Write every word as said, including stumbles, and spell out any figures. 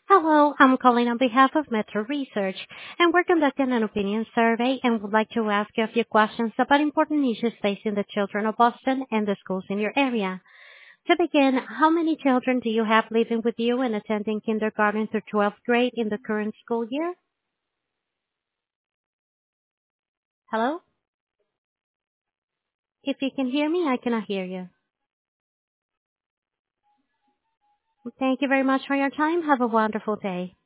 Hello, I'm calling on behalf of Metro Research, and we're conducting an opinion survey and would like to ask you a few questions about important issues facing the children of Boston and the schools in your area. To begin, how many children do you have living with you and attending kindergarten through twelfth grade in the current school year? Hello? If you can hear me, I cannot hear you. Thank you very much for your time. Have a wonderful day.